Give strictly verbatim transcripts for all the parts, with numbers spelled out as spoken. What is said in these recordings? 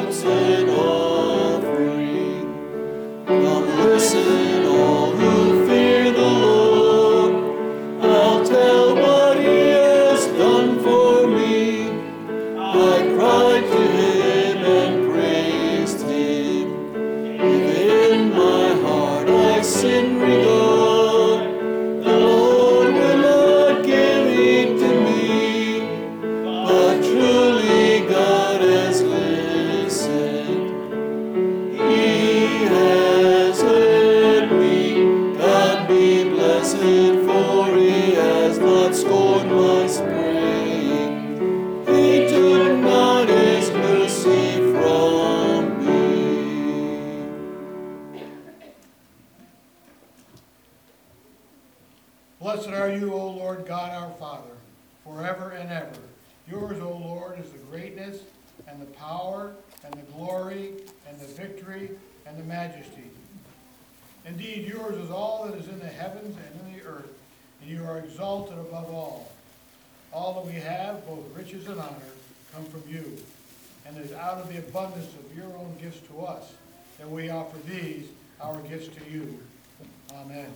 vows and offering. Come listen, all who fear the Lord. I'll tell what he has done for me. I cried to him and praised him. Within my heart I sin regard. The Lord will not give heed to me, but truly God has listened. He has heard me. God be blessed, for he has not scorned my spraying. He took not his mercy from me. Blessed are you, O Lord God our Father, forever and ever. Yours, O Lord, is the greatness and the power and the glory and the victory and the majesty. Indeed, yours is all that is in the heavens and in the earth, and you are exalted above all. All that we have, both riches and honor, come from you, and it is out of the abundance of your own gifts to us that we offer these, our gifts to you. Amen.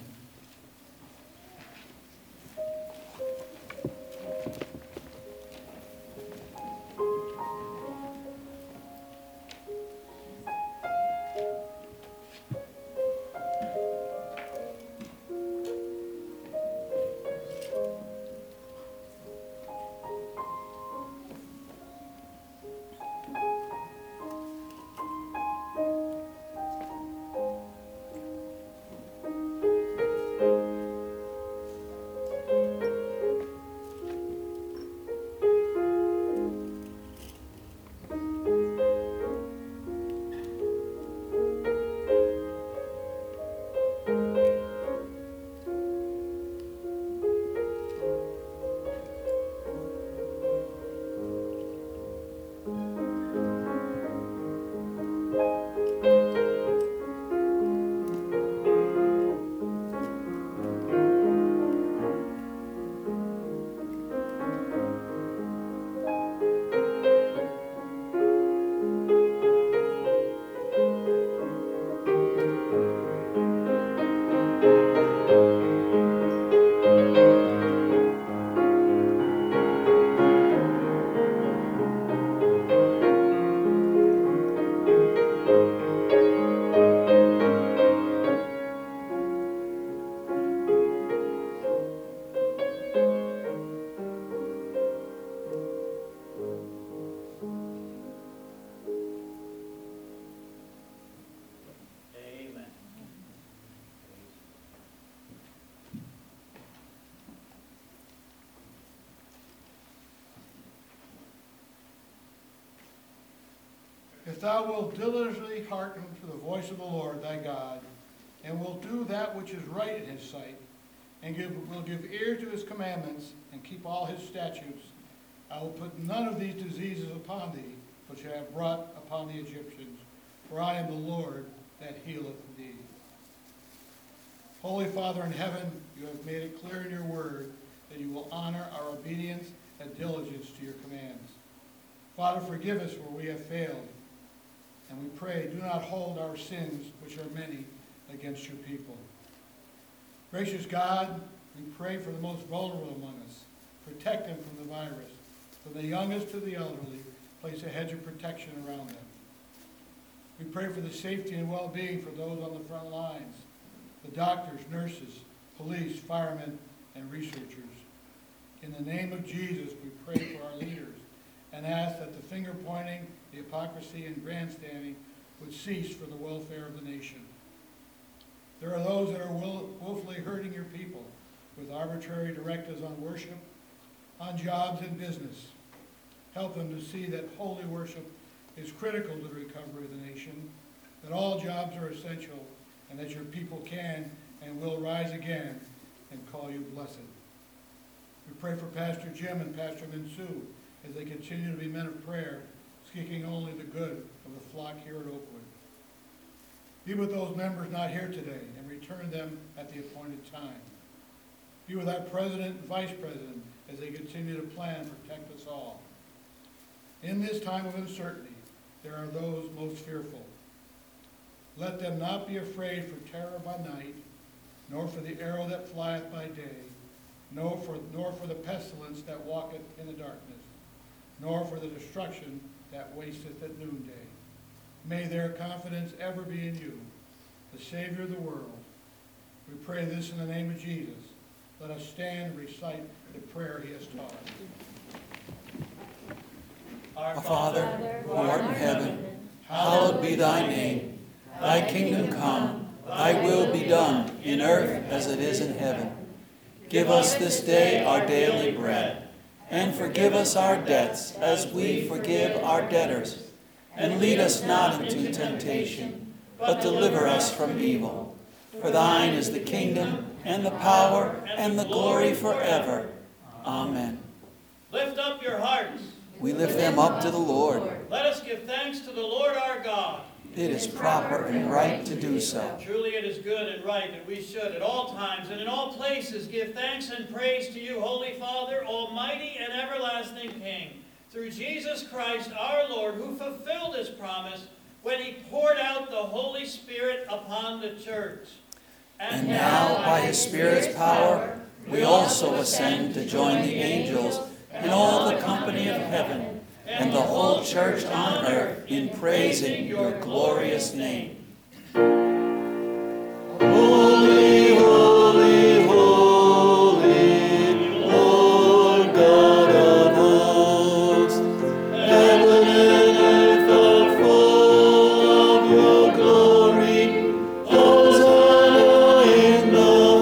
If thou wilt diligently hearken to the voice of the Lord thy God, and wilt do that which is right in his sight, and give, will give ear to his commandments, and keep all his statutes, I will put none of these diseases upon thee, which I have brought upon the Egyptians, for I am the Lord that healeth thee. Holy Father in heaven, you have made it clear in your word that you will honor our obedience and diligence to your commands. Father, forgive us where we have failed, and we pray, do not hold our sins, which are many, against your people. Gracious God, we pray for the most vulnerable among us. Protect them from the virus. From the youngest to the elderly, place a hedge of protection around them. We pray for the safety and well-being for those on the front lines, the doctors, nurses, police, firemen, and researchers. In the name of Jesus, we pray for our leaders and ask that the finger-pointing, the hypocrisy, and grandstanding would cease for the welfare of the nation. There are those that are will, willfully hurting your people with arbitrary directives on worship, on jobs and business. Help them to see that holy worship is critical to the recovery of the nation, that all jobs are essential, and that your people can and will rise again and call you blessed. We pray for Pastor Jim and Pastor Minsu as they continue to be men of prayer, seeking only the good of the flock here at Oakwood. Be with those members not here today and return them at the appointed time. Be with our president and vice president as they continue to plan and protect us all. In this time of uncertainty, there are those most fearful. Let them not be afraid for terror by night, nor for the arrow that flieth by day, nor for, nor for the pestilence that walketh in the darkness, nor for the destruction that wasteth at noonday. May their confidence ever be in you, the Savior of the world. We pray this in the name of Jesus. Let us stand and recite the prayer he has taught us. Our Father, who art in heaven, hallowed be thy name. Thy kingdom come, thy will be done, in earth as it is in heaven. Give us this day our daily bread, and forgive us our debts as we forgive our debtors. And lead us not into temptation, but deliver us from evil. For thine is the kingdom, and the power, and the glory forever. Amen. Lift up your hearts. We lift them up to the Lord. Let us give thanks to the Lord our God. It is proper and right to do so. Truly it is good and right that we should at all times and in all places give thanks and praise to you, Holy Father, Almighty and everlasting King, through Jesus Christ our Lord, who fulfilled his promise when he poured out the Holy Spirit upon the church. And now, by his Spirit's power, we also ascend to join the angels and all the company of heaven and the whole church on earth in praising your glorious name. Holy, holy, holy, Lord God of hosts, heaven and earth are full of your glory. Hosanna in the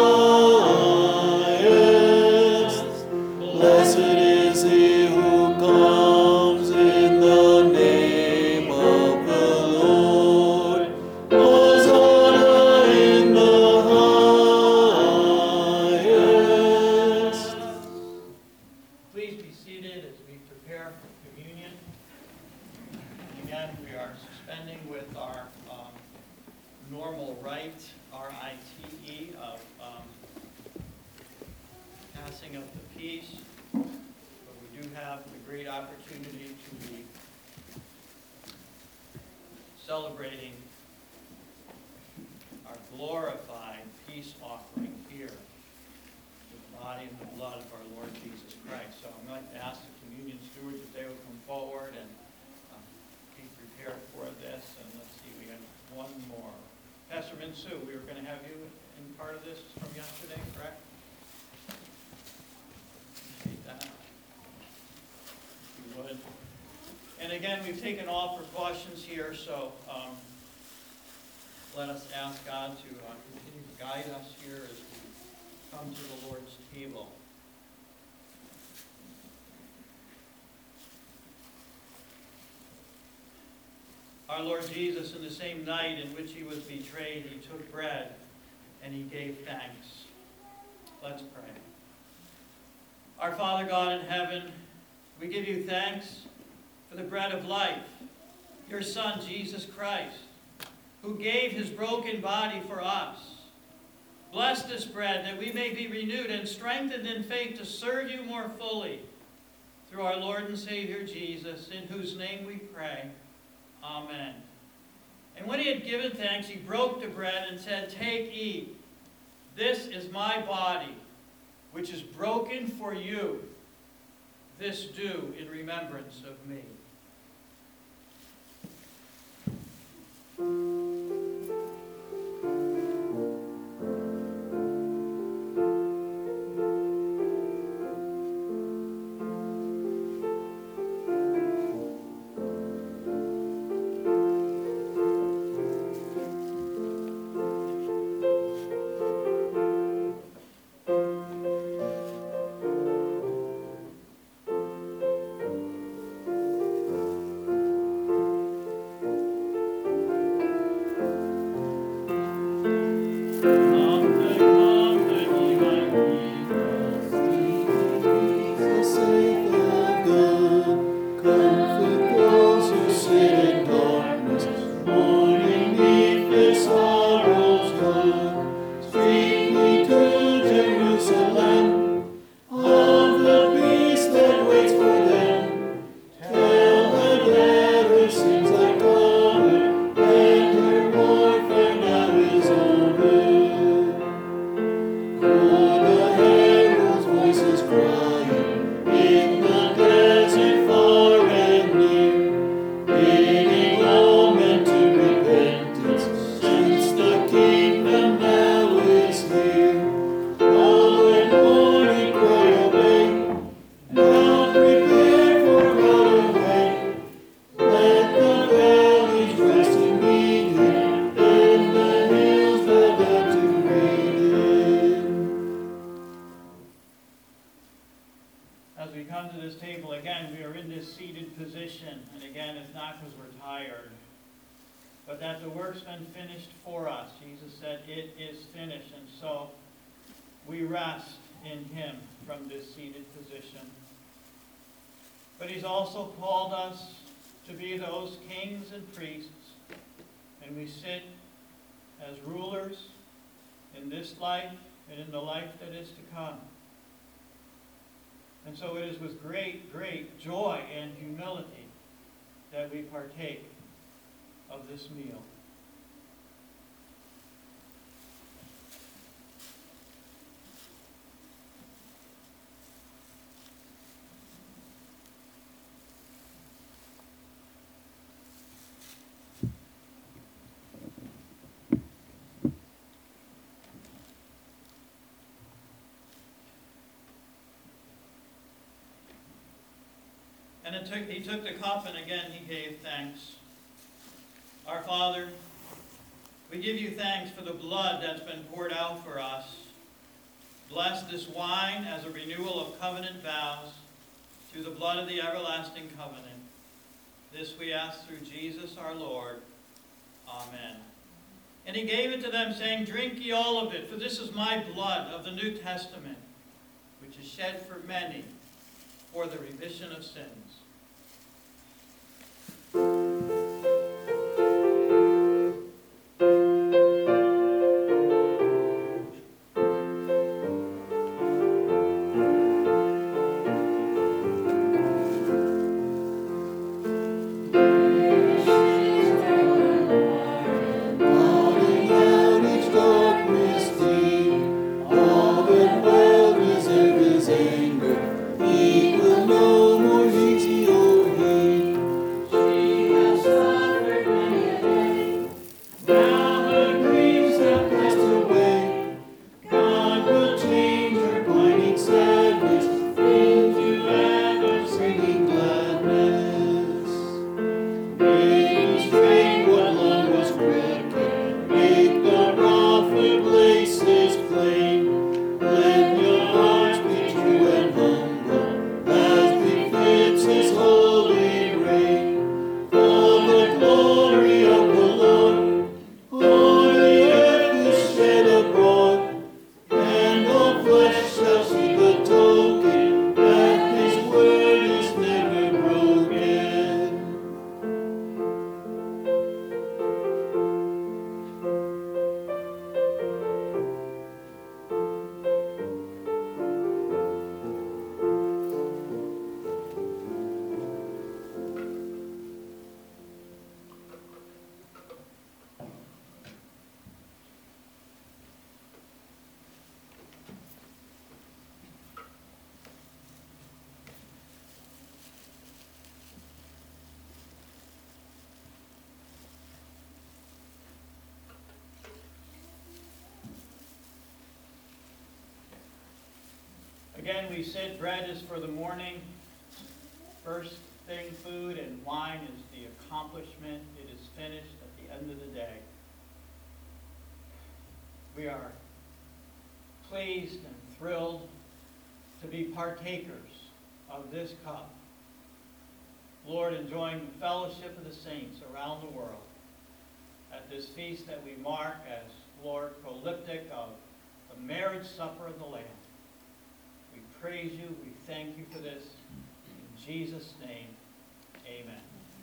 highest. Blessed is he who comes in the name of the Lord. Hosanna in the highest. Please be seated as we prepare for communion. And again, we are suspending with our um, normal rite, R I T E, of um, passing of the peace. But we do have the great opportunity to be celebrating our glorified peace offering here, the body and the blood of our Lord Jesus Christ. So I'm going to ask the communion stewards if they will come forward and um, be prepared for this. And let's see, we have one more. Pastor Minsu, we were going to have you in part of this from yesterday, correct? Appreciate that. If you would. And again, we've taken all precautions here, so um, let us ask God to uh, continue to guide us here as we come to the Lord's table. Our Lord Jesus, in the same night in which he was betrayed, he took bread and he gave thanks. Let's pray. Our Father God in heaven, we give you thanks for the bread of life, your Son, Jesus Christ, who gave his broken body for us. Bless this bread that we may be renewed and strengthened in faith to serve you more fully. Through our Lord and Savior Jesus, in whose name we pray. Amen. And when he had given thanks, he broke the bread and said, "Take, eat. This is my body, which is broken for you. This do in remembrance of me." but that the work's been finished for us. Jesus said, it is finished. And so we rest in him from this seated position. But he's also called us to be those kings and priests, and we sit as rulers in this life and in the life that is to come. And so it is with great, great joy and humility that we partake of this meal. And it took, he took the cup, and again he gave thanks. Our Father, we give you thanks for the blood that's been poured out for us. Bless this wine as a renewal of covenant vows through the blood of the everlasting covenant. This we ask through Jesus our Lord. Amen. And he gave it to them, saying, drink ye all of it, for this is my blood of the New Testament, which is shed for many for the remission of sins. Again, we said bread is for the morning, first thing food, and wine is the accomplishment. It is finished at the end of the day. We are pleased and thrilled to be partakers of this cup. Lord, enjoying the fellowship of the saints around the world at this feast that we mark as, Lord, proleptic of the marriage supper of the Lamb. We praise you. We thank you for this. In Jesus' name, amen.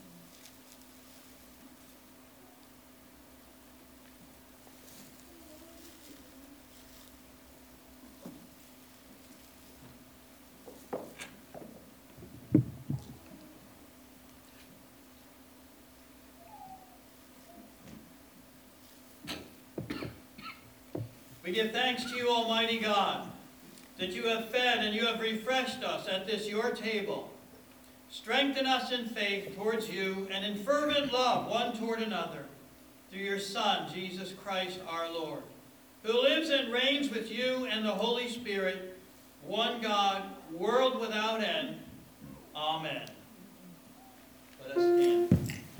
We give thanks to you, Almighty God, that you have fed and you have refreshed us at this your table. Strengthen us in faith towards you and in fervent love one toward another, through your Son, Jesus Christ our Lord, who lives and reigns with you and the Holy Spirit, one God, world without end. Amen. Let us stand.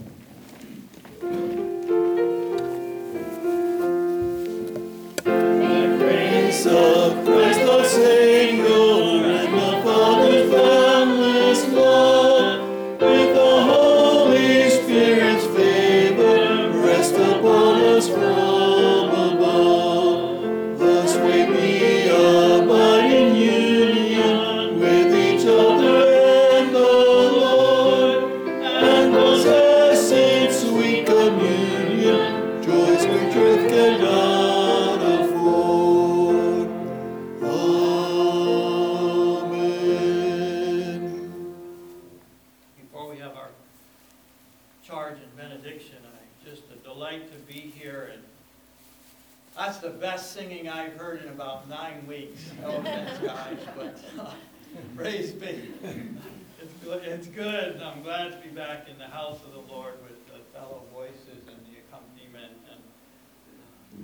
Of Christ our Savior and the Father's boundless love, with the Holy Spirit's favor, rest just a delight to be here, and that's the best singing I've heard in about nine weeks. No offense, guys, but uh, praise be. It's good. It's good. I'm glad to be back in the house of the Lord with the fellow voices and the accompaniment. And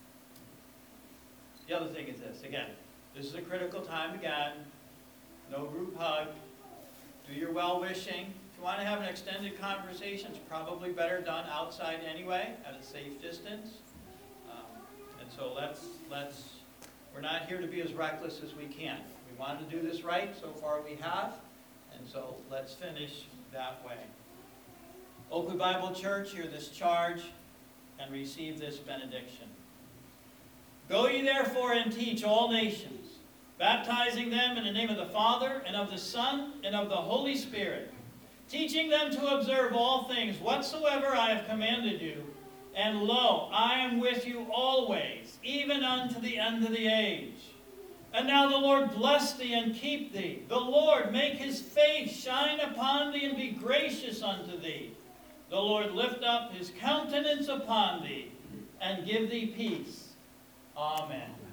the other thing is this. Again, this is a critical time again. No group hug. Do your well-wishing. If you want to have an extended conversation, it's probably better done outside anyway, at a safe distance. Um, and so let's, let's, we're not here to be as reckless as we can. We wanted to do this right, so far we have, and so let's finish that way. Oakwood Bible Church, hear this charge and receive this benediction. Go ye therefore and teach all nations, baptizing them in the name of the Father, and of the Son, and of the Holy Spirit, teaching them to observe all things whatsoever I have commanded you. And lo, I am with you always, even unto the end of the age. And now the Lord bless thee and keep thee. The Lord make his face shine upon thee and be gracious unto thee. The Lord lift up his countenance upon thee and give thee peace. Amen.